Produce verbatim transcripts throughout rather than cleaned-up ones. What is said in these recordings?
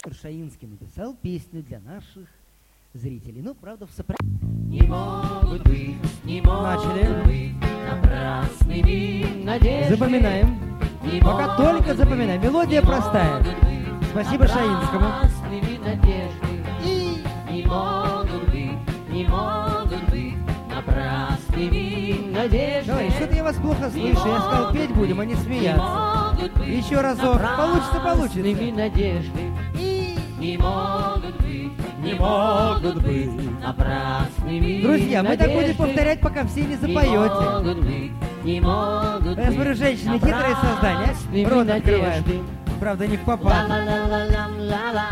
Шаинский написал песню для наших зрителей. Ну, правда, в сопро... Не могут быть, не могут Начали. быть напрасными надежды. Запоминаем. Не Пока только могут запоминаем. быть, Мелодия не простая. могут быть Спасибо Шаинскому. напрасными надежды. И Не могут быть, не могут быть напрасными надежды. Говори, что-то я вас плохо слышу. Я сказал, петь будем, а не смеяться. Еще разок. Получится, получится. Напрасными надежды. И... Не могут быть, не могут быть напрасными Друзья, мы так будем надежды. повторять, пока все не Не запоете. могут быть, не могут Я смотрю, быть женщины хитрые создания. напрасными Рот открывают. надежды. Правда, не в попад. Ла-ла-ла-ла-ла-ла.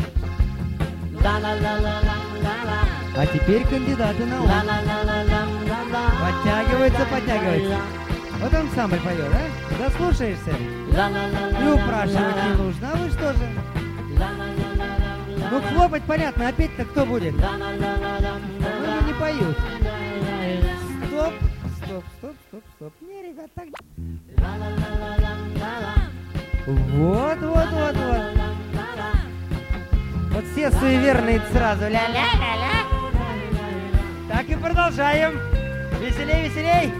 Ла-ла-ла-ла-ла-ла-ла. А теперь кандидаты на ум. Ла-ла-ла-ла-ла-ла. Подтягивается, подтягивается. Вот ансамбль поет, а? Дослушаешься? Ла-ла-ла-ла-ла-ла. И упрашивать не нужно. А вы что же? Ла-ла-ла-ла-ла-ла. Ну, хлопать понятно, а петь-то кто будет? Ну, Ла-ла-ла-ла-ла-ла. не поют. Стоп, стоп, стоп, стоп, стоп. Не, ребят, так... Ла-ла-ла-ла-ла-ла. Вот, вот, вот, вот. Вот все суеверные сразу. Ля-ля-ля-ля. Так и продолжаем. Веселей, веселей.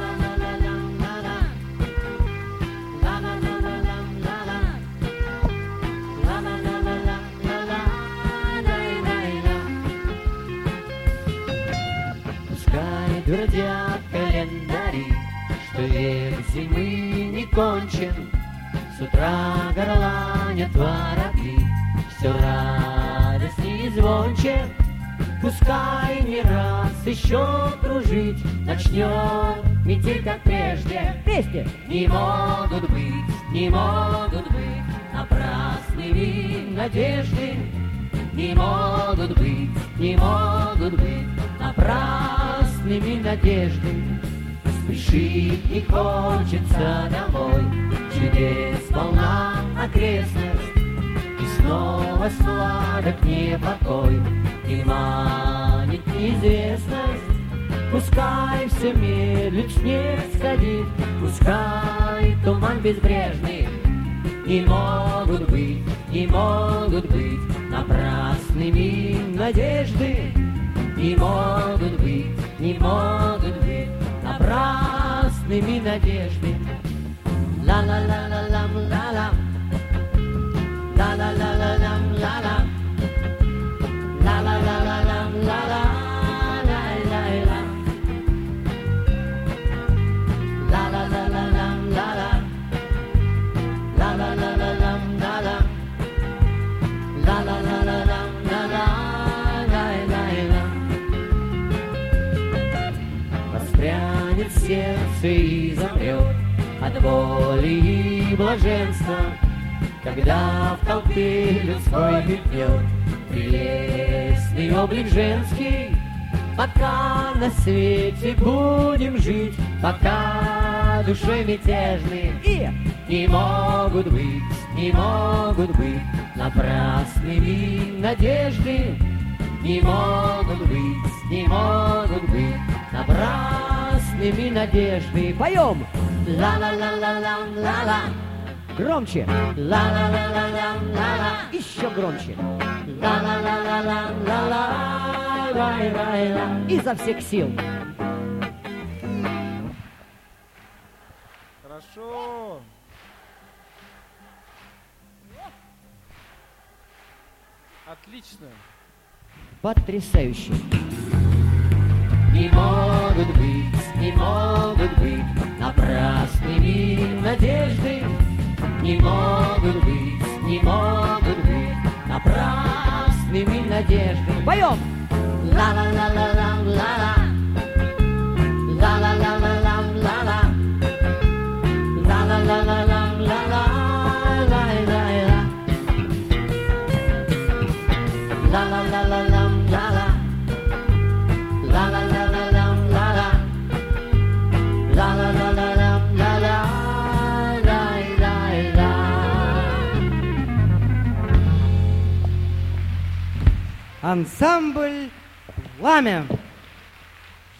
Пускай твердят календари, что век зимы не кончен. С утра горланят воробьи, все радостней и звонче. Пускай не раз еще кружить начнет метель, как прежде. Песни. Не могут быть, не могут быть напрасными надежды. Не могут быть, не могут быть напрасными надежды. Спешит и хочется домой, чудес полна окрестность, и снова сладок непокой, и манит неизвестность. Пускай все медлит, снег сходит, пускай туман безбрежный. Не могут быть, не могут быть напрасными надежды. Не могут быть, не могут быть напрасными надежды. Ла-ла-ла-ла-лам-ла-ла. Ла-ла-ла-ла-лам-ла-ла. Ла-ла-ла-ла-лам-ла-ла. Лай-лай-ла. Ла-ла-ла-ла-лам-ла-ла. Ла-ла-ла-ла-лам-ла-ла. Ла-ла-ла-ла-лам-ла-ла. Лай-лай-ла. Воспрянет сердце и замрет от боли и блаженства, когда в толпе людской мелькнет прелестный облик женский. Пока на свете будем жить, пока душой мятежны, и не могут быть, не могут быть напрасными надежды. Не могут быть, не могут быть напрасными надежды. Поем! Ла-ла-ла-ла-ла-ла-ла. Громче! Ла-ла-ла-ла-ла-ла-ла. Еще громче! Ла-ла-ла-ла-ла-ла-ла. Изо всех сил! Хорошо. Отлично. Потрясающе! Не могут быть, не могут быть напрасными надежды. Не могут быть, не могут быть напрасными надежды. Поем! Ла-ла-ла-ла-ла-ла-ла. Ла-ла-ла-ла-ла-ла-ла. Ла-ла-ла-ла-ла-ла-ла. Лай-лай-ла. Ла-ла-ла-ла-ла-ла-ла. Ла-ла-ла-ла-ла-ла-ла. Ла-ла-ла-ла-ла-ла-ла. Лай-лай-ла. Ансамбль «Пламя».